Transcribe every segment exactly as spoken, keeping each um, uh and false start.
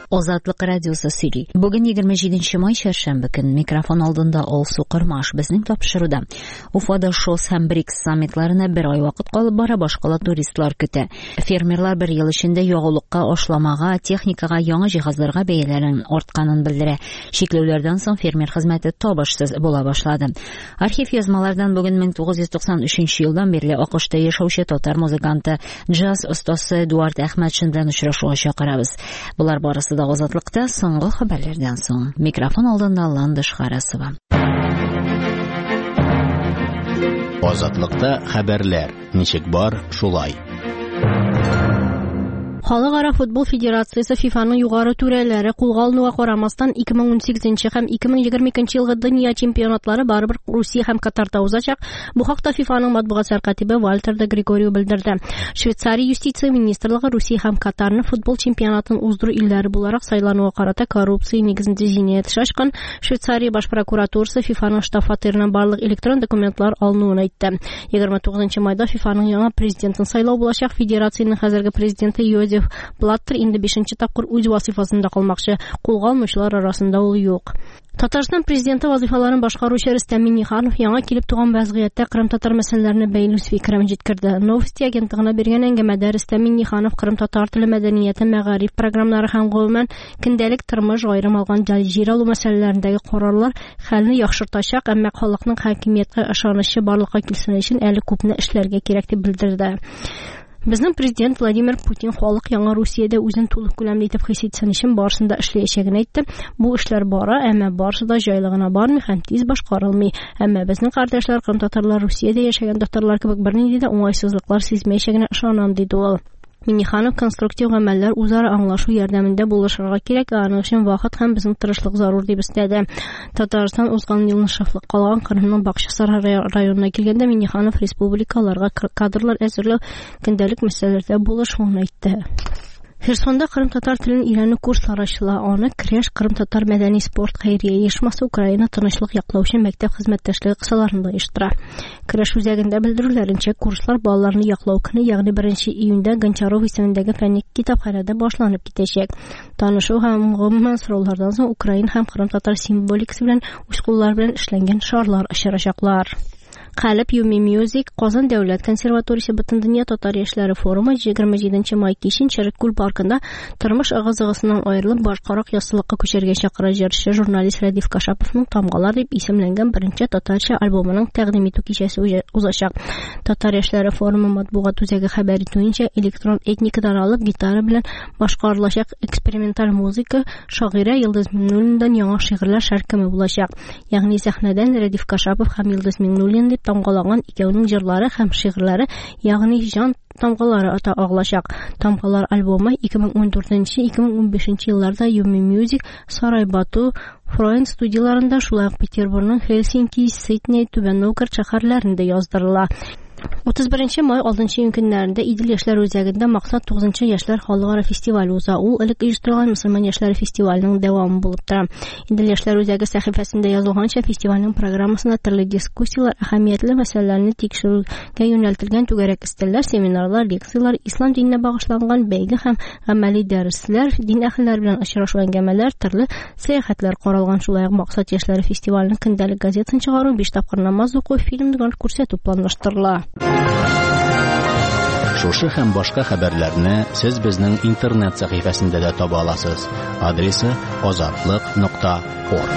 Азатлык радиосы сөйли. Бүген егерме җиденче май чаршамбы көн микрофон алдында Алсу Кырмаш безнең тапшыруда. Уфада ШОС һәм БРИКС саммитларына бер ай вакыт калып бара, башкала туристлар көтә. Фермерлар бер ел эчендә ягулыкка, ашламага, техникага, яңа җиһазларга бәяләрен артканын белдерә. Шикләүләрдән соң фермер хезмәте табышсыз була башлады. Архив язмалардан бүген мең тугыз йөз туксан өченче елдан бирле АКШта яшәүче татар музыканты, джаз остасы Эдуард Әхмәтшин белән очрашуга чакырабыз. Булар барысы да Азатлыкта соңгы хәбәрләрдән соң. Микрофон алдында Ландыш Харасова. Азатлыкта хәбәрләр. Ничек бар, шулай. Халыкара футбол федерациясе ФИФАның югары түрәләре кулга алынуга карамастан ике мең унсигезенче һәм ике мең егерме икенче елгы дөнья чемпионатлары барыбер Русия һәм Катарда узачак. Бу хакта ФИФАның матбугат сәркатибе Вальтер де Григорию белдерде. Швейцария юстиция министрлыгы Русия һәм Катарны футбол чемпионатын уздыру илләре буларак сайлануга карата коррупция нигезендә җинаять эше ачкан. Швейцария баш прокуратурасы ФИФАның штаб фатирына барлык электрон документлар алынуын әйтте. егерме тугызынчы майда ФИФАның яңа президентын сайлау булачак. Федерациянең хәзерге президенты Йозеф Блаттер инде бишенче тапкыр үз вазифасында калмакчы. Кулга алучылар арасында ул юк. Татарстан президенты вазифаларын башкаручы Рөстәм Миңнеханов яңа килеп туган вазгыятьтә кырым-татар мәсьәләләренә бәйле үз фикерен җиткерде. Новости агентлыгына биргән әңгәмәдә Рөстәм Миңнеханов кырым-татар теле мәдәнияте, мәгариф программалары һәм гомумән көндәлек тормыш аерым алган җир алу мәсьәләләрендәге карарлар хәлне яхшыртачак, әмма халыкның хакимияткә ышанычы барлыкка килсен өчен әле күпне эшләргә кирәк дип белдерде. Безнең президент Владимир Путин халык яңа Русиядә үзен тулы күләмле итеп хис итсен өчен барысында эшләячәген әйтте. Бу эшләр бара, әмма барысы да җайлыгына бармый һәм тиз башкарылмый. Әмма безнең кардәшләр кырым-татарлар Русиядә яшәгән татарлар кебек бернинди дә уңайсызлыклар сизмәячәгенә ышанам диде ул. Миңнеханов конструктив гамәлләр үзара аңлашу ярдәмендә булышырга кирәк, аның өчен вакыт һәм безнең тырышлык зарур дип өстәде. Татарстан узган елны шафлык калган Кырымның Бакчасар районына килгәндә Миңнеханов республикаларга кадрлар әзерләү көндәлек мәсьәләләрдә булышуын әйтте. Херсонда кырым-татар телен өйрәнү курслары ачыла. Аны Креш кырым-татар мәдәни спорт хәйрия оешмасы Украина тынычлык яклаучы мәктәп хезмәттәшлеге кысаларында оештыра. Креш үзәгендә белдерүләренчә, курслар балаларны яклау көне, ягъни беренче июньдә Гончаров исемендәге фәнни китапханәдә башланып китәчәк. Танышу һәм гомумән сораулардан соң Украин һәм кырым-татар символикасы белән үз куллары белән эшләнгән шарлар очрашаклар. Калып Юми Music Казан дәүләт консерваториясе Бөтендөнья татар яшьләре форумы егерме җиденче май кичен Череккүл паркында тормыш ыгы-зыгысыннан аерылып башкарак яссылыкка күчәргә чакыра җырчы журналист Радиф Кашаповның Тамгалар дип исемләнгән беренче татарча альбомының тәкъдим итү кичәсе узачак. Татар яшьләре форумы матбугат үзәге хәбәр итүенчә, электрон этникадан алып гитара белән башкарылачак эксперименталь музыка шагыйрә Йылдыз Миңнуллиндан яңа шигырьләр шәркеме булачак. Ягъни сәхнәдән Радиф Кашапов һәм Йылдыз Миңнуллин дип тамгалаган икәүнең җырлары һәм шигырьләре, ягъни җан тамгалары ата агылачак. Тамгалар альбомы ике мең ундүртенче - ике мең унбишенче елларда Юми Music, Сарай Бату, Фройнд студияларында, шулай ук Петербургның Хельсинки, Сидней, Түбән Новгород шәһәрләрендә яздырыла. утыз беренче май алтынчы июнь көннәрендә Идел яшьләр үзәгендә Максат тугызынчы яшьләр халыкара фестивале уза. Ул элек оештырылган Мөселман яшьләре фестиваленең дәвамы булып тора. Идел яшьләр үзәге сәхифәсендә язылганча, фестивальнең программасына төрле дискуссиялар, әһәмиятле мәсьәләләрне тикшерүгә юнәлтелгән түгәрәк өстәлләр, семинарлар, лекциялар, ислам диненә багышланган бәйге һәм гамәли дәресләр, дин әһелләре белән очрашу әңгәмәләр, төрле сәяхәтләр каралган. Шулай ук Максат яшьләре фестиваленең көндәлек газетасын чыгару, биш тапкыр намаз уку, фильмны күрсәтү планлаштырыла. Шушы һәм башка хәбәрләрне сез безнең интернет сәхифәсендә дә таба аласыз. Адресы азатлык нокта орг.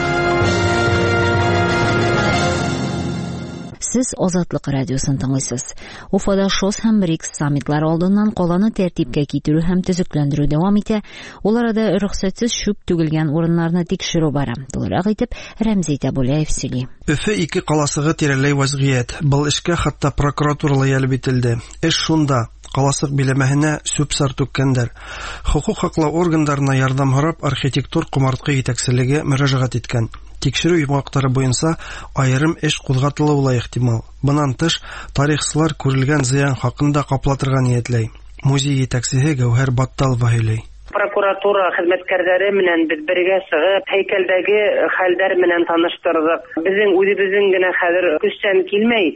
Сез Азатлык радиосын тыңлыйсыз. Уфада ШОС һәм БРИКС саммитлары алдыннан каланы тәртипкә китерү һәм төзекләндерү дәвам итә. Улар арада рөхсәтсез чүп түгелгән урыннарны тикшерү бара. Тулырак итеп Рәмзи Табулаев сөйли. Өфе ике каласыгы тирәләй вазгыять. Был эшкә хәтта прокуратура ялып ителде. Эш шунда. Каласык биләмәһенә сүп-сар түккәндер. Хукук хаклау органнарына ярдәм һорап архитектур кумартка җитәкчелеге мөрәҗәгать иткән. Тикшерү йомгаклары буенча аерым эш кузгатылуы ихтимал. Бунан тыш, тарихчылар күрелгән зыян хакында каплатырга ниятләй. Музей җитәкчесе Гәүһәр Батталова һөйли. Прокуратура хезмәткәрләре менән без бергә чыгып, һәйкәлдәге хәлләр менән таныштырдык. Безнең үзебезнең генә хәзер күчтән килмәй,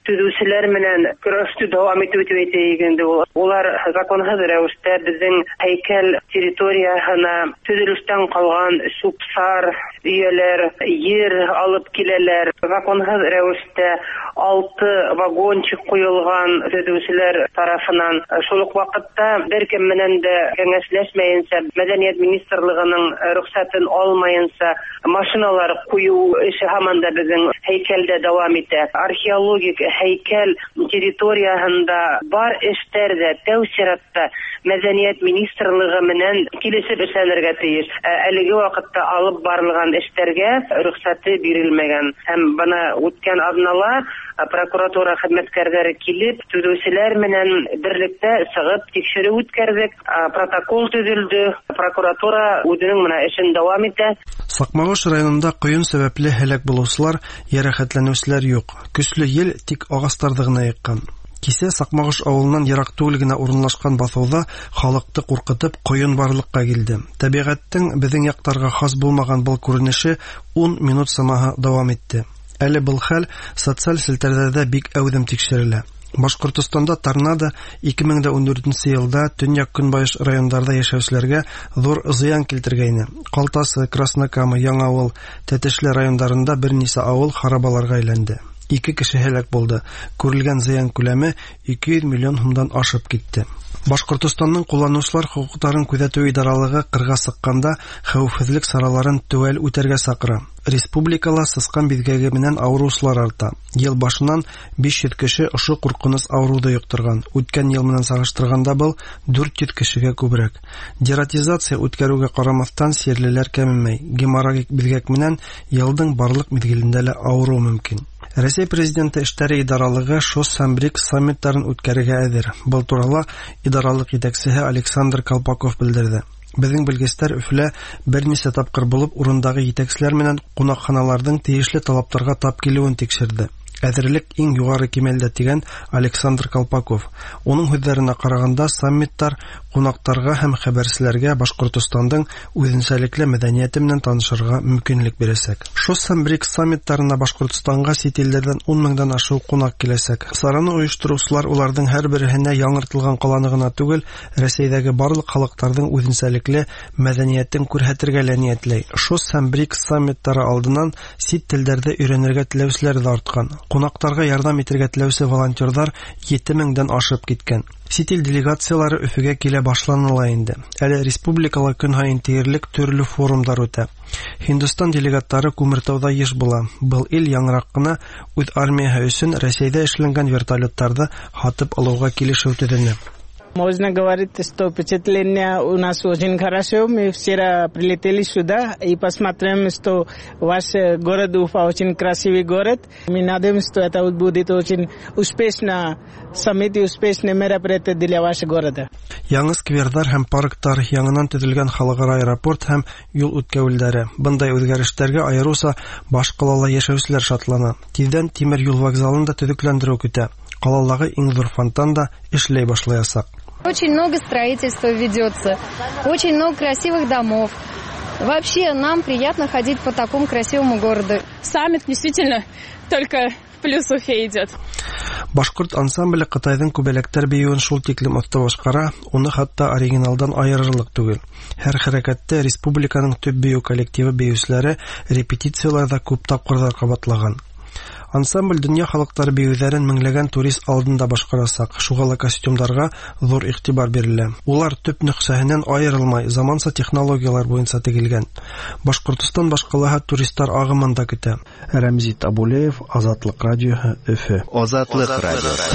төзүчеләр менән көрәште дәвам итү инде ул. Улар законсыз рәвештә безнең һәйкәл территориясына төзелештән калган субсар өйләр, җир алып киләләр. Законсыз рәвештә алты вагончик куелган төзүчеләр тарафыннан. Шул ук вакытта беркем менән дә кәңәшләшмәенчә, Мәдәният министрлыгының рөхсәтен алмаенча машиналар кую эше һаман да безнең һәйкәлдә дәвам итә. Археологик һәйкәл территориясында бар эштәр дә тәү чиратта Мәдәният министрлыгы менән килешеп эшләнергә тиеш. Әлеге вакытта алып барылган эшләргә рөхсәте бирелмәгән. Һәм бана үткән азнала прокуратура хезмәткәрләре килеп, төзүчеләр менән берлектә чыгып тикшерү үткәрдек. Протокол төзелде. Прокуратура үзенең менә эшен дәвам итә. Сакмагыш районында коен сәбәпле һәлак булучылар, ярәхәтләнүчеләр юк. Көчле ел тик агастарды гына яккан. Кисә Сакмагыш авылыннан ерак түгел генә урынлашкан басуда халыкты куркытып коен барлыкка килде. Табигатьтең безнең яктарга хас булмаган бу күренеше ун минут самаһы дәвам итте. Әле был хәл социаль селтәрдә бик әүдем тикшерелә. Башкортстанда торнадо ике мең ундүртенче елда Төньяк Көнбайыш районнарында яшәүчеләргә зур зыян килтергәйне. Калтасы, Краснокама, Яңавыл, Тәтешле районнарында берничә авыл харабаларга әйләнде. Ике кеше һәлак булды. Күрелгән зыян күләме ике йөз миллион сумдан ашып китте. Башкортстанның кулланучылар хукукларын күзәтү идаралыгы кырга сыкканда хәвефсезлек сараларын төвәл үтәргә сакыра. Республикала сыскан бизгәге менән авыручылар арта. Ел башыннан биш йөз кеше ошо куркыныс авыруды йоктырган. Үткән ел менән сагыштырганда был дүрт йөз кешегә күбрәк. Дератизация үткәрүгә карамастан серлеләр кәмемәй. Геморрагик бизгәк менән елның барлык мизгелендә лә авыру мөмкин. Россия президенты эштәре идаралыгы ШОС һәм БРИКС саммитларын үткәрергә әзер. Был турыда идаралык җитәкчесе Александр Колпаков белдерде. Безнең белгечләр Өфлә берничә тапкыр булып урындагы җитәкчеләр менән кунакханаларның тиешле талапларга тап килүен тикшерде. Әзерлек иң югары кимәлдә дигән Александр Колпаков. Оның сүзләренә караганда, саммиттар кунактарга һәм хәбәрчеләргә Башкортстанның үзенчәлекле мәдәнияте белән танышырга мөмкинлек бирәсәк. ШОС һәм БРИКС саммитларында Башкортстанга сит илләрдән ун меңдән ашыу кунак киләсәк. Сараны оештыручылар уларның һәрберенә яңартылган каланыгына түгел, Россиядәге барлык халыкларның үзенчәлекле мәдәниятен күрһәтергә ниятләй. ШОС һәм БРИКС саммиттары алдыннан сит телләрдә өйрәнергә теләүчеләр дә арткан. Кунактарга ярдәм итәргә теләүче волонтерлар җиде меңдән ашып киткән. Сит ил делегациялары Өфөгә килә башланыла инде. Әле республикала көн һаен тиярлек төрле форумдар үтә. Һиндстан делегаттары Күмертауда еш була. Был ил яңрак кына үз армияһы өчен Россиядә эшләнгән вертолетларда хатып алуга килешү төзеде. Можно говорить, что впечатление у нас очень хорошо. Мы вчера прилетели сюда и посмотрим, что ваш город Уфа очень красивый город. Мы надеемся, что это будет очень успешно саммит и успешное мероприятие для вашего города. Яңа сквердар һәм парктар, яңадан төзелгән халыкара аэропорт һәм юл үткәүләре. Бындай үзгәрешләргә аеруча баш калала яшәүчеләр шатлана. Тиздән тимер юл вокзалын да төзекләндерү көтә. Калаларга иң зур фонтан да эшләй башлаячак. Очень много строительства ведется, очень много красивых домов. Вообще нам приятно ходить по такому красивому городу. Саммит действительно только в плюс Уфе идет. Башкорт ансамбле Кытайдың күбәләктәр биюен шул тиклем оста башкара, уны хатта оригиналдан аерырлык түгел. Һәр хәрәкәттә республиканың төп бию коллективы биючеләре репетицияларда күп тапкырлар кабатлаган. Ансамбль дөнья халыклары биюләрен меңләгән турист алдында башкарасак, шугала костюмнарга зур игътибар бирелә. Улар төп нөхсәһеннән аерылмай, заманча технологиялар буенча тегелгән. Башкортстан башкалаһа туристлар агымын да көтә. Рәмзит Абулеев, Азатлык радиоһы, Өфе. Азатлык радиосы.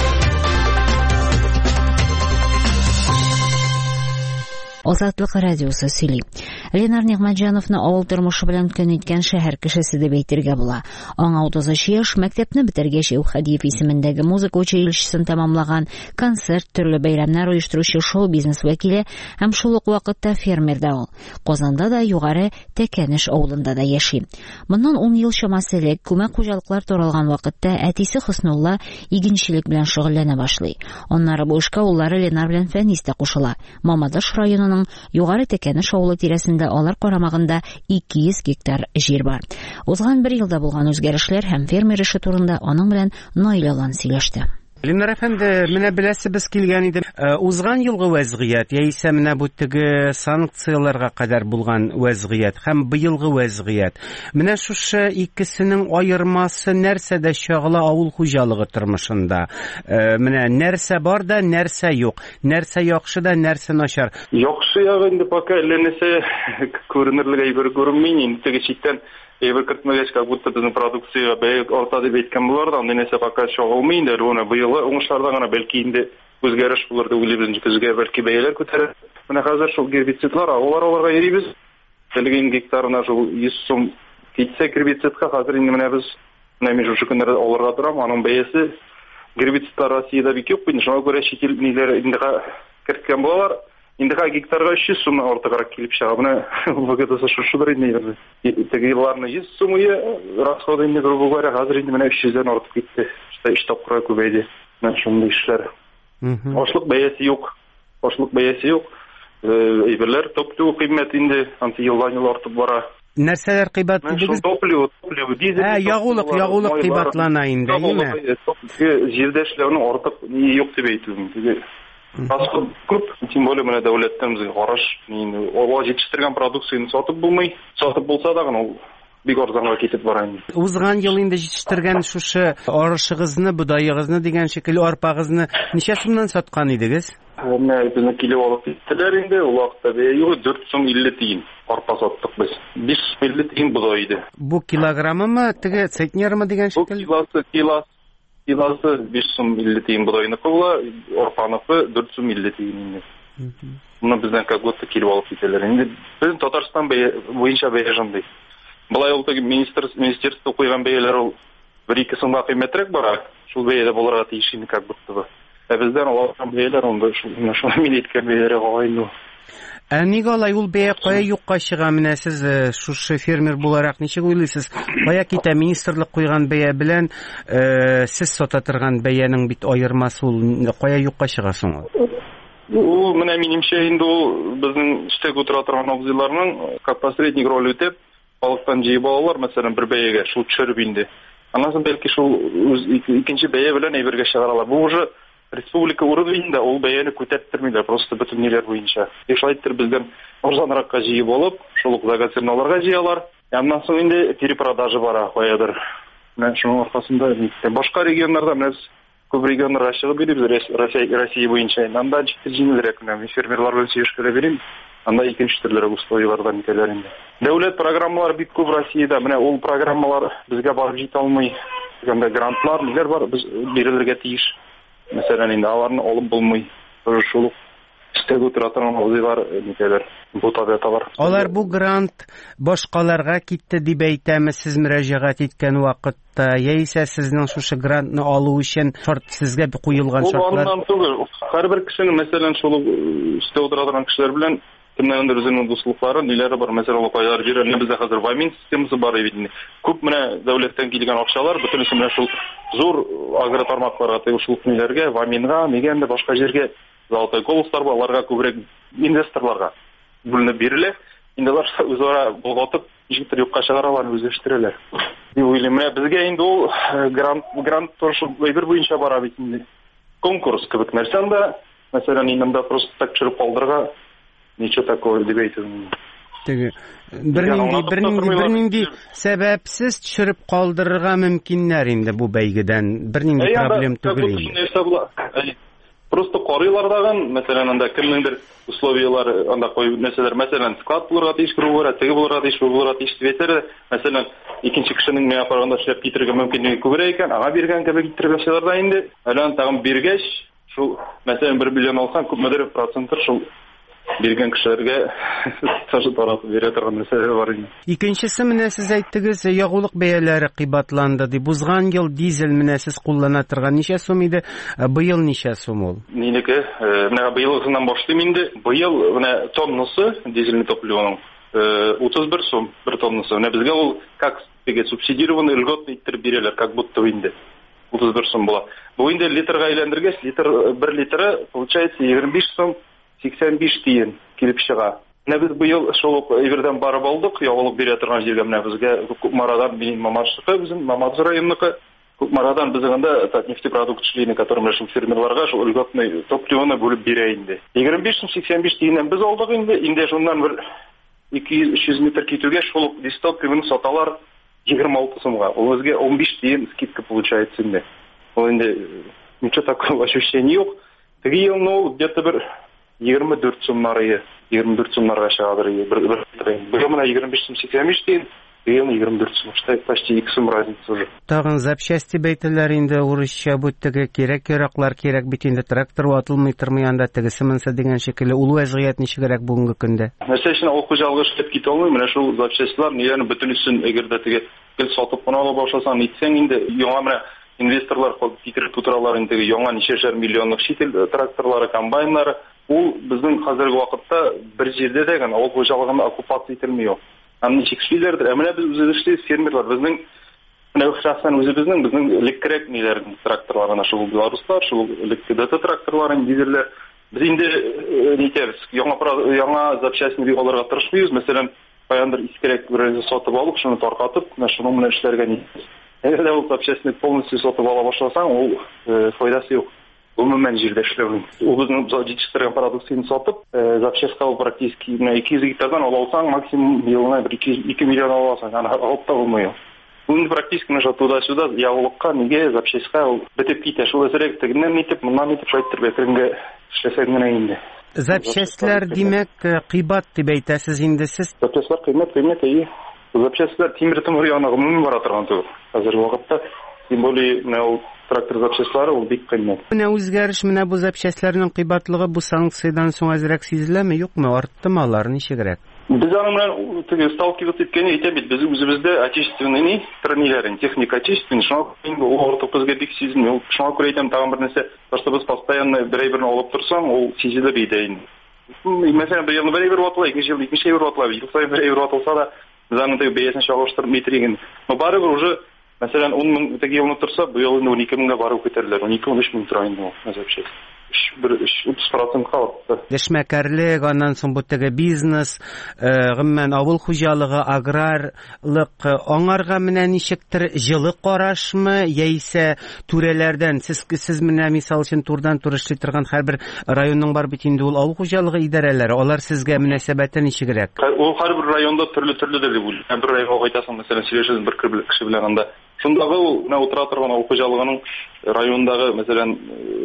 Азатлык радиосы сөйли. Ленар Нигъмәтҗановны авыл тормышы белән көн иткән шәһәр кешесе дип әйтергә була. Аңа утыз үч яшь, мәктәпне бетергәч Әүхәдиев исемендәге музыка училищесын тәмамлаган, концерт, төрле бәйрәмнәр оештыручы шоу-бизнес вәкиле һәм шул ук вакытта фермер да ул. Казанда да, югары Тәкәнеш авылында да яши. Моннан ун ел чамасы элек күмәк хуҗалыклар таралган вакытта әтисе Хөснулла игенчелек белән шөгыльләнә башлый. Аннары бу эшкә уллары Ленар белән Фәнис тә кушыла. Мамадыш районының югары Тәкәнеш авылы тирәсендә анда алар карамагында ике йөз гектар җир бар. Узган бер елда булган үзгәрешләр һәм фермер эше турында аның белән Наил Алан сөйләште. Линар әфәнде, менә беләсебез килгән иде. Узган елгы вазгыять, яисә менә бу теге санкцияларга кадәр булган вазгыять һәм быелгы вазгыять. Менә шушы икесенең аермасы нәрсәдә чагыла авыл хуҗалыгы тормышында? Менә нәрсә бар да, нәрсә юк. Нәрсә яхшы да, нәрсә начар. Яхшы ягы инде пока ленесе күренерлек әйбер күренми, инде теге читтән Эвер кертмәгәч, как будто безнең продукция бәя арта дип әйткән булар да, аны нәрсә пока чагылмый инде, аны быелы уңышларда гына бәлки инде үзгәреш булыр дип уйлыйбыз, көзгә бәлки бәяләр күтәрер. Менә хәзер шул гербицидлар, алар аларга йөрибез. Белгән гектарына шул йөз сум китсә гербицидка, хәзер инде менә без менә мин шушы көннәрдә алырга торам, аның бәясе гербицидтар Россиядә бик юк, инде шуңа күрә чит ил ниләр инде керткән булалар. Инде гектарга үч йөз сумнан артыграк килеп чыга. Менә ВГТС шушыдыр инде. Теге елларны йөз сумые расходы инде грубо говоря, хәзер инде менә өч йөздән артып китте. Өч тапкырга күбәйде. Менә шундый эшләр. Ашлык бәясе юк. Ашлык бәясе юк. Әйберләр топ-топ кыйммәт инде анты елдан ел артып бара. Нәрсәләр кыйбатлы дигез? Топливо, топливо, дизель. Ә, ягулык, ягулык кыйбатлана инде, әйме? Җирдә эшләүнең артык ни юк дип әйтүем. Расход күп, тем более менә дәүләттән безгә караш, инде ова җитештерген продукцияны сатып булмый, сатып булса да гына ул бик арзанга китеп бара инде. Узган ел инде җитештергән шушы арышыгызны, будайыгызны дигән шикелле арпагызны ничә сумнан саткан идегез? Менә безне килеп алып киттеләр инде, ул вакытта бәя югы дүрт сум илле тиен. Арпа саттык без. биш сум илле тиен будай иде. Бу килограммымы, теге центнермы дигән шикелле? Бу килосы, килосы Киласы биш сум илле тиен будайныкы була, арпаныкы дүрт сум илле тиен инде. Моны бездән как будто килеп алып китәләр. Инде безнең Татарстан буенча бәя шундый. Булай ул теге министерство куйган бәяләр ул бер-ике сумга кыйммәтрәк бара. Шул бәяләр булырга тиеш инде как будто. Ә бездән алган бәяләр ул шул мин әйткән бәяләр гайны. Ә нигә алай ул бәя кая юкка чыга? Менә сез шушы фермер буларак ничек уйлыйсыз? Кая китә министрлык куйган бәя белән сез сата торган бәянең бит аермасы ул кая юкка чыга соң? Ул менә минемчә инде ул безнең эштә утыра торган абзыйларның как посредник роль үтеп, халыктан җыеп алалар, мәсәлән, бер бәягә шул төшереп инде. Аннан соң бәлки шул икенче бәя белән әйбергә чыгаралар. Бу уже республика уровенендә ул бәяне күтәрттермиләр, просто бөтен ниләр буенча. Эшләйтер бездән арзанракка җыеп алып, шул ук заготовкаларга җыялар. Аннан соң инде перепродажа бара каядыр. Менә шуның аркасында башка регионнарда менә күп регионнарга чыгып бирибез, Россия Россия буенча. Анда җиңелрәк менә фермерлар белән сөйләшкәләр бирим. Анда икенче төрле условиялардан итәләр инде. Дәүләт программалары бик күп Россиядә. Менә ул программалар безгә барып җитә алмый. Анда грантлар, ниләр бар, без бирелергә тиеш. Мәсәлән, инде аларны алып булмый. Шул истәге утыра торган абзыйлар нитәләр, бу табиғаты бар. Алар бу грант башкаларга китте дип әйтәме сез мөрәҗәгать иткән вакытта, яисә сезнең шушы грантны алу өчен шарт сезгә куелган шартлар? Ул аннан түгел. Һәрбер кешенең, мәсәлән, шул истә утыра торган кешеләр белән кемнәндер үзенең дуслыклары, ниләре бар. Мәсәлән, кайлар бирә, бездә хәзер вамин системасы бар иде. Күп менә дәүләттән килгән акчалар бөтенесе менә шул зур агротармакларга, шул ниләргә, ваминга, нигәндә башка җиргә, золотой колостар бар, аларга күбрәк инвесторларга бүленеп бирелә. Инде алар үзара булгатып, ничектер юкка чыгаралар, үзләштерәләр. Дип уйлыйм. Менә безгә инде ул грант грант торышы әйбер буенча бара бит инде. Конкурс кебек нәрсәндә, мәсәлән, инде просто так чырып калдырга ничә такое дип әйтәм. Теге бернинди бернинди бернинди сәбәпсез төшереп калдырырга мөмкиннәр инде бу бәйгедән. Бернинди проблем түгел инде. Просто карыйлар дагы, мәсәлән, анда кемнеңдер условиялар анда куеп нәрсәләр, мәсәлән, склад булырга тиеш, булырга, теге булырга тиеш, булырга тиеш дип әйтәләр. Мәсәлән, икенче кешенең менә караганда эшләп китергә мөмкинлеге күбрәк икән, ага биргән кебек китергә чыгар да инде. Әле тагын биргәч, шул мәсәлән бер миллион алсаң, күпмедер проценттер шул биргән кешеләргә сажып таратып бирә торган мәсьәлә бар инде. Икенчесе менә сез әйттегез, ягулык бәяләре кыйбатланды дип. Узган ел дизель менә сез куллана торган ничә сум иде? Быел ничә сум ул? Минеке, менә быелгысыннан башлыйм инде. Быел менә тоннасы дизельный топливоның утыз бер сум бер тоннасы. Менә безгә ул как теге субсидированный льготный иттереп бирәләр, как будто инде утыз бер сум була. Бу инде литрга әйләндергәч, литр бер литры получается егерме биш сум сиксән биш тиен килеп чыга. Менә без быел шул ук Ивердән барып алдык, ягылып бирә торган җиргә менә безгә Марадан минем Мамадышкы, безнең Мамадыш районныкы Марадан безнең анда нефтепродукт эшләйне, которым шул фермерларга шул льготный топливоны бүлеп бирә инде. егерме биш сум сиксән биш тиеннән без алдык инде, инде шуннан бер ике йөз өч йөз метр китүгә шул дистопливоны саталар егерме алты сумга. Ул безгә он биш тиен скидка получается инде. Ул инде ничего такого ощущения юк. Теге ел ну где-то бер егерме дүрт сумнары, егерме дүрт сумнарга чыгадыр. Бер менә егерме биш сум сиксән биш тиен, ел егерме дүрт сум. Что почти ике сум разница уже. Тагын запчасти бәйтеләр инде урысча бу теге кирәк-яраклар кирәк бит инде трактор ватылмый тормый анда тегесе менсә дигән шикелле ул вазгыять ничегрәк бүгенге көндә. Мәсәлән, ул хуҗалыгы эшләп китә алмый, менә шул запчастлар ниләрне бөтенесен әгәр дә теге гел сатып кына ала башласаң, нитсәң инде яңа менә инвесторлар китереп тутыралар инде яңа ничәшәр миллионлык шител тракторлары, комбайннары. Ул безнең хәзерге вакытта бер җирдә дә генә ул хуҗалыгына оккупация ителми юк. Аны ничек эшлиләрдер? Ә менә без үзебез эшлибез, фермерлар безнең менә шәхсән үзебезнең безнең электрик ниләр тракторларына шул белоруслар, шул электрик тракторларын дизелләр. Без инде нитәбез, яңа яңа запчастьне бик алырга тырышмыйбыз. Мәсәлән, каяндыр искерәк берәрне сатып алып, шуны таркатып, менә шуның белән эшләргә нитәбез. Әгәр ул запчастьне полностью сатып ала башласаң, ул файдасы юк. Umuman җирдә эшләүнең. Ул безнең җитештергән продукцияне сатып, запчастька практически ике йөз гектардан ала алсаң, максимум елына ике миллион ала аласың. Аны алып та булмый. Ул практически нәшә туда-сюда ягылыкка, нигә запчастька ул бетеп китә. Шул әсәрәк тегеннән нитеп, моннан нитеп шайтып бетерергә эшләсәң генә инде. Запчастьләр димәк кыйбат дип әйтәсез инде сез. Запчастьләр кыйммәт, кыйммәт әйе. Запчастьләр тимер-тимер янагы мөһим бара торган түгел. Хәзерге вакытта тем более менә трактор запчастлары ул бик кыйммәт. Менә үзгәреш менә бу запчастларның кыйбатлыгы бу санкциядан соң әзрәк сизеләме, юкмы, артты алар ничегрәк? Без аны менә теге сталкиваться иткәне әйтә бит, без үзебездә отечественный тренерларын, техник отечественный, шуңа инде ул артык безгә бик сизелми. Ул шуңа күрә әйтәм, тагын бер нәрсә, то без постоянно берәй-берне алып торсаң, ул сизелә бит инде. Мәсәлән, бер елны берәй-бер ватыла, икенче ел икенче ел ватыла, ел саен берәй-бер ватылса да, без аны теге бәясен чагыштырып метреген. Но барыбер уже Мәсәлән, он мең теге елны торса, бу ел он ике меңгә барып күтәреләр. он ике он өч мең тора инде ул запчасть. утыз процент артты. Эшмәкәрлек, аннан соң бу теге бизнес, гомумән авыл хуҗалыгы, аграрлык, аңарга менә ничектер җылы карашмы, яисә түрәләрдән сез сез менә мисал өчен турдан тур эшли торган һәрбер районның бар бит инде ул авыл хуҗалыгы идарәләре, алар сезгә мөнәсәбәте ничегрәк? Ул һәрбер районда төрле-төрледер дип уйлыйм. Бер районга кайтасың, мәсәлән, сөйләшәсең бер кеше белән анда. Шундагы ул менә утыра торган авыл хуҗалыгының райондагы, мәсәлән,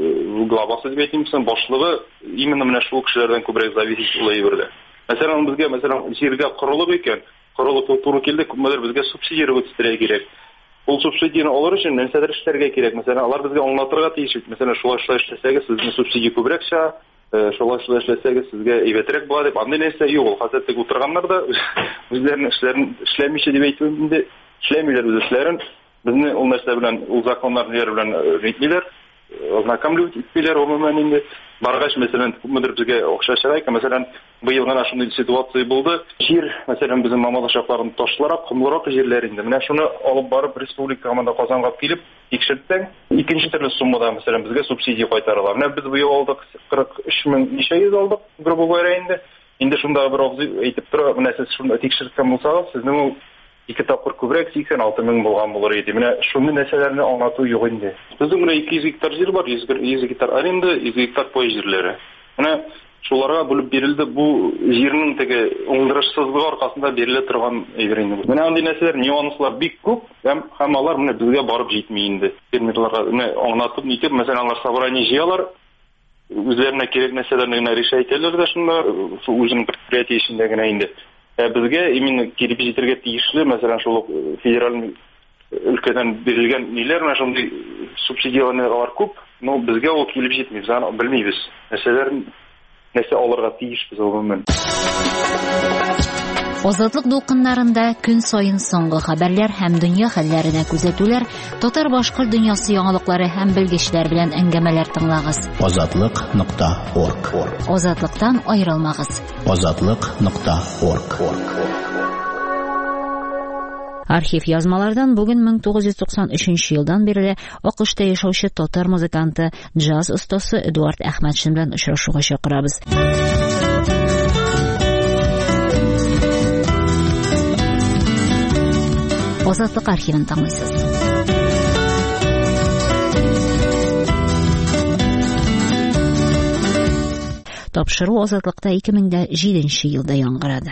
главасы дип әйтимсең, башлыгы именно менә шул кешеләрдән күбрәк зависит була иберде. Мәсәлән, безгә, мәсәлән, җиргә корылык икән, корылык туры килде, күпмедер безгә субсидия үтәтергә кирәк. Ул субсидияны алыр өчен нәрсәдер эшләргә кирәк. Мәсәлән, алар безгә аңлатырга тиеш. Мәсәлән, шулай шулай эшләсәгез, сезне субсидия күбрәк чыга, шулай шулай эшләсәгез, сезгә әйбәтрәк була дип, андый нәрсә юк. Хәзер теге утырганнар да үзләренең эшләрен эшләмичә дип әйтүем инде, эшләмиләр үз эшләрен. Безне ул нәрсә белән, ул законнар белән ритмиләр, ознакомлюют итмиләр, гомумән инде. Баргач, мәсәлән, күпмедер безгә акча чыга икән. Мәсәлән, быел гына шундый ситуация булды. Җир, мәсәлән, безнең Мамадыш якларын ташларак, кымлырак җирләр инде. Менә шуны алып барып республика команда Казанга килеп тикшертсәң, икенче төрле суммада, мәсәлән, безгә субсидия кайтаралар. Менә без быел алдык кырык өч мең ничә йөз алдык, грубо инде. Инде шунда бер абзый әйтеп тора, менә сез шунда тикшерткән булсагыз, сезнең ул ике тапкыр күбрәк сиксән алты мең булган булыр иде. Менә шуны нәрсәләрне аңлату юк инде. Безнең менә ике йөз гектар җир бар, йөз гектар аренда, йөз гектар пай җирләре. Менә шуларга бүлеп бирелде, бу җирнең теге уңдырышсызлыгы аркасында бирелә торган әйбер инде. Менә андый нәрсәләр, нюанслар бик күп, һәм һәм алар менә безгә барып җитми инде. Фермерларга менә аңлатып нитеп, мәсәлән, алар собрание җыялар, үзләренә кирәк нәрсәләрне генә решать итәләр дә шунда, үзенең предприятие эчендә генә инде. Безгә именно килеп җитәргә тиешле, мәсәлән, шул федераль өлкәдән бирелгән ниләр, менә шундый субсидиялар күп, но безгә ул килеп җитми, без аны белмибез. Нәрсәләр нәрсә алырга тиешбез гомумән. Азатлык дулкыннарында көн сайын соңгы хәбәрләр һәм дөнья хәлләренә күзәтүләр, татар-башкорт дөньясы яңалыклары һәм белгечләр белән әңгәмәләр тыңлагыз. азатлык нокта орг. Азатлыктан аерылмагыз. азатлык нокта орг. Архив язмалардан бүген мең тугыз йөз туксан өченче елдан бирле АКШта яшәүче татар музыканты, джаз остасы Эдуард Әхмәтшин белән очрашуга чакырабыз. Азатлык архивын тыңлыйсыз. Тапшыру Азатлыкта ике мең җиденче елда яңгырады.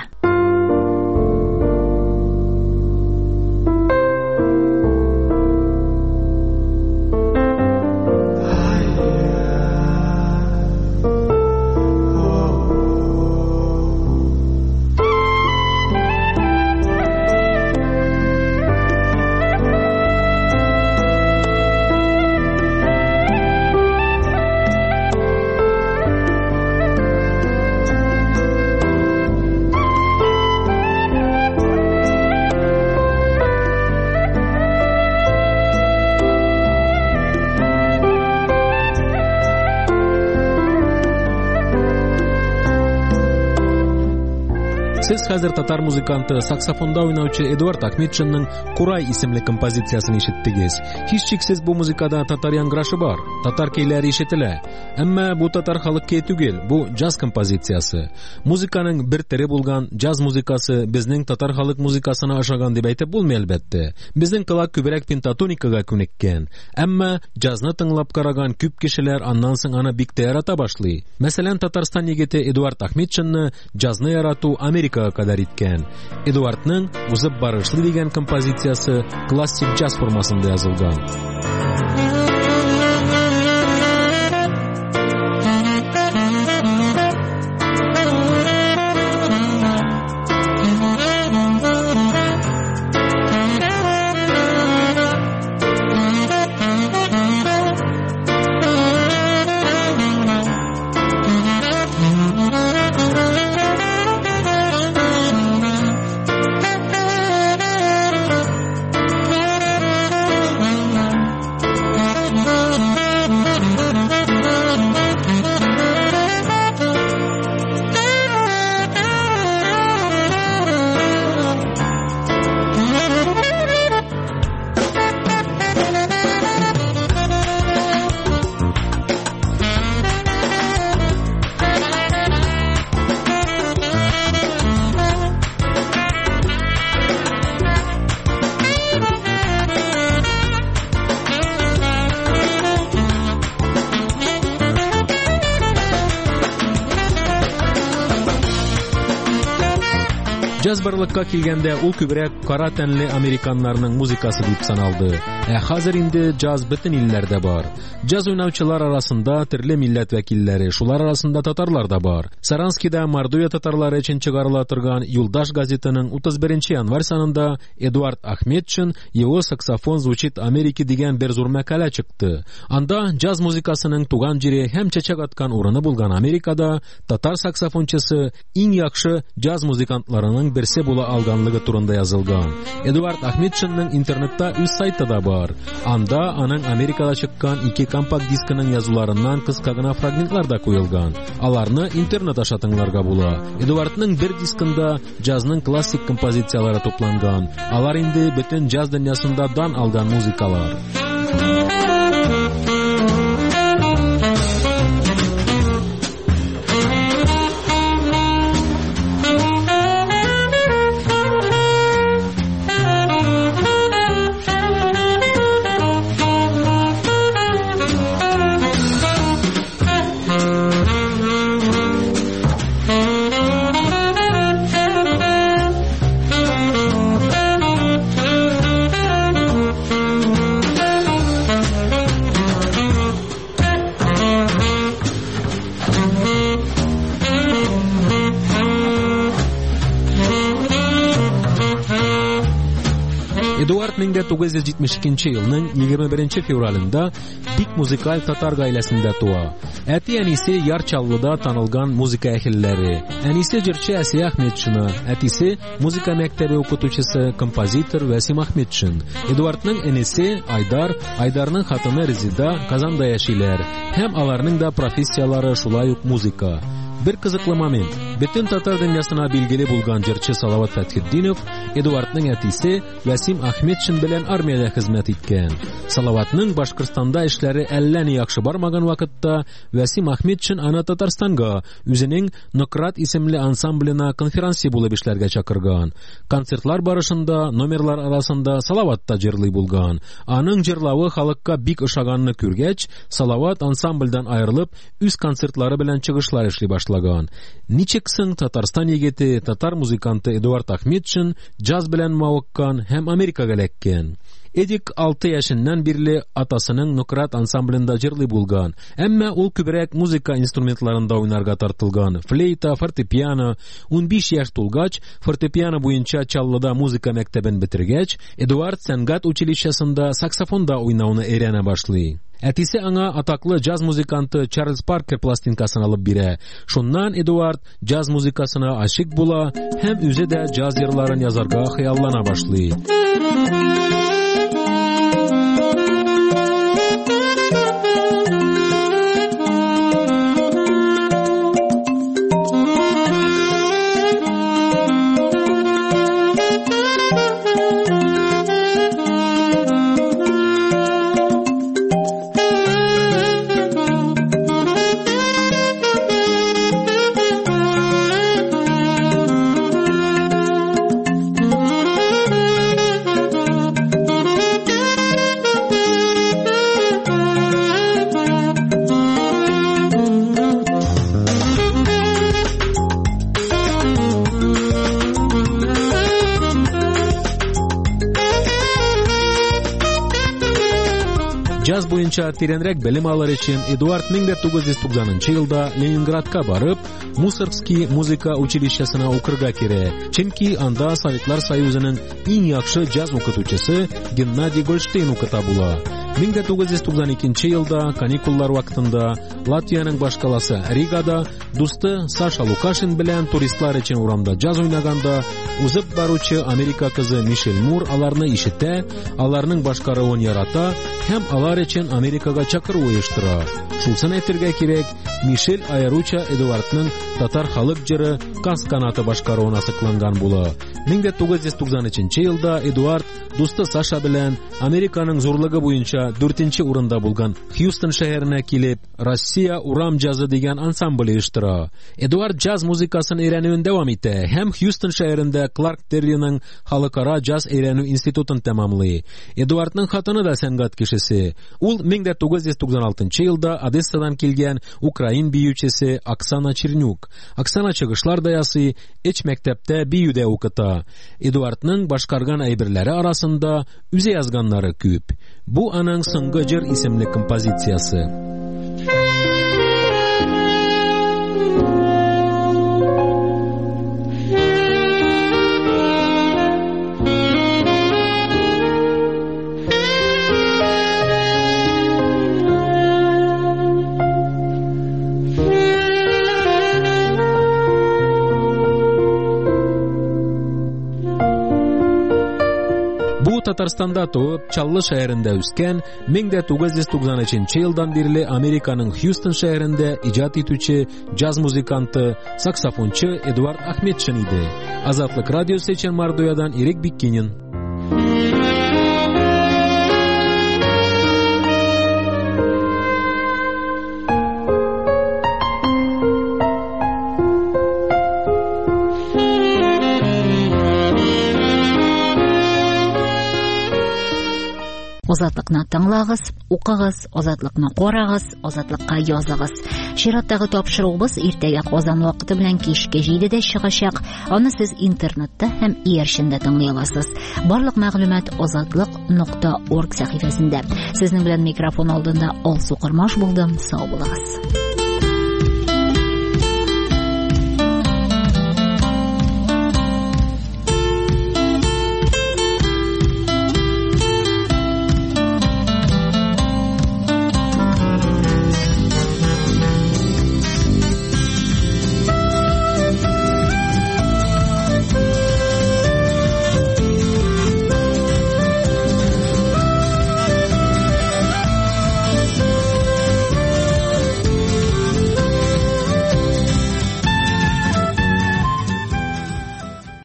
Сез хәзер татар музыканты, саксофонда уйнаучы Эдуард Ахметшинның «Курай» исемле композициясын ишеттегез. Һичшиксез бу музыкада татар яңгырашы бар, татар көйләре ишетелә. Әмма бу татар халык көе түгел, бу джаз композициясы. Музыканың бер төре булган джаз музыкасы безнең татар халык музыкасына ошаган дип әйтеп булмый әлбәттә. Безнең колак күбрәк пентатоникага күнеккән. Әмма джазны тыңлап караган күп кешеләр аннан соң аны бик тә ярата башлый. Мәсәлән, Татарстан егете Эдуард Ахметшинны джазны ярату Америка кадар иткән. Эдуардның «Узып барышлы» дигән композициясы классик джаз формасында язылган. Джаз барлыкка килгәндә ул күбрәк кара тәнле американнарның музыкасы дип саналды. Ә хәзер инде джаз бөтен илләрдә бар. Джаз уйнаучылар арасында төрле милләт вәкилләре, шулар арасында татарлар да бар. Саранскида Мордовия татарлары өчен чыгарыла торган Юлдаш газетаның утыз беренче январь санында Эдуард Ахметшин «Его саксофон звучит Америки» дигән бер зур мәкалә чыкты. Анда джаз музыкасының туган җире һәм чәчәк аткан урыны булган Америкада татар саксофончысы иң яхшы джаз музыкантларының берсе була алганлыгы турында язылган. Эдуард Ахметшинның интернетта үз сайты да бар. Анда аның Америкада чыккан ике компакт дискының язуларыннан кыска гына фрагментлар да куелган. Аларны интернет аша тыңларга була. Эдуардның бер дискында джазның классик композициялары тупланган. Алар инде бөтен джаз дөньясында дан алган музыкалар. Эдуард мең дә тугыз йөз җитмеш икенче елның егерме беренче февралендә бик музыкаль татар гаиләсендә туа. Әти-әнисе Ярчаллыда танылган музыка әһелләре. Әнисе җырчы Әсия Ахметшина, әтисе музыка мәктәбе укытучысы, композитор Васим Ахметшин. Эдуардның энесе Айдар, Айдарның хатыны Резида Казанда яшиләр. Һәм аларның да профессиялары шулай ук музыка. Бер кызыклы момент. Бөтен татар дөньясына билгеле булган җырчы Салават Фәтхетдинов Эдуардның әтисе Васим Ахметшин белән армиядә хезмәт иткән. Салаватның Башкортстанда эшләре әллә ни яхшы бармаган вакытта Васим Ахметшин аны Татарстанга үзенең Нократ исемле ансамблена конференция булып эшләргә чакырган. Концертлар барышында номерлар арасында Салават та җырлый булган. Аның җырлавы халыкка бик ошаганны күргәч, Салават ансамбльдән аерылып үз концертлары белән чыгышлар эшли башлаган. Ничек соң Татарстан егете, татар музыканты Эдуард Ахметшин джаз белән мавыккан һәм Америкага эләккән. Эдик алты яшеннән бирле атасының Нократ ансамблендә җырлый булган, әмма ул күбрәк музыка инструментларында уйнарга тартылган. Флейта, фортепиано. унбиш яшь тулгач, фортепиано буенча Чаллыда музыка мәктәбен бетергәч, Эдуард сәнгать училищесында саксофонда уйнауны өйрәнә башлый. Әтисе аңа атаклы джаз музыканты Чарльз Паркер пластинкасын алып бирә. Шуннан Эдуард джаз музыкасына ашык була һәм үзе дә джаз йырларын язарга хыяллана башлый. Джаз буенча тирәнрәк белем алыр өчен Эдуард мең дә тугыз йөз туксанынчы елда Ленинградка барып, Мусоргский музыка училищесына укырга кирә. Чөнки анда Советлар Союзының иң яхшы джаз укытучысы Геннадий Гольштейн укыта була. мең дә тугыз йөз туксан икенче елда каникуллар вакытында Латвияның башкаласы Ригада дусты Саша Лукашин белән туристлар өчен урамда джаз уйнаганда, узып баручы Америка кызы Мишель Мур аларны ишетә, аларның башкаруын ярата һәм алар өчен Америкага чакыру оештыра. Шусын әйтергә кирәк, Мишель аеруча Эдуардның татар халык җыры Каз канаты башкаруына сыкланган була. мең дә тугыз йөз туксан өченче елда Эдуард дусты Саша белән Американың зурлыгы буенча дүртенче урында булган Хьюстон шәһәренә килеп, Россия урам джазы дигән ансамбль оештыра. Эдуард джаз музыкасын өйрәнүен дәвам итә һәм Хьюстон шәһәрендә Кларк Терриның халыкара джаз өйрәнү институтын тәмамлый. Эдуардның хатыны да сәнгать кешесе. Ул мең дә тугыз йөз туксан алтынчы елда Одессадан килгән украин биючесе Оксана Чернюк. Оксана чыгышлар да ясый, эч мәктәптә бию дә укыта. Эдуардның башкарган әйберләре арасында үзе язганнары күп. Бу аның соңгы җыр исемле композициясе. Татарстанда туып, Чаллы шәһәрендә үскән, мең дә тугыз йөз туксан өченче елдан бирле Американың Хьюстон шәһәрендә иҗат итүче джаз музыканты, саксофончы Эдуард Ахметшин иде. Азатлык радиосы өчен Мордовиядан Ирек Биккинин. Азатлыкны тыңлагыз, укыгыз, азатлыкны карагыз, азатлыкка языгыз. Чираттагы тапшыруыбыз иртәгә Казан вакыты белән кичке җидедә чыгачак. Аны сез интернетта һәм иярчендә тыңлый аласыз. Барлык мәгълүмат азатлык нокта орг сәхифәсендә. Сезнең белән микрофон алдында Алсу Кырмаш булдым. Сау булыгыз.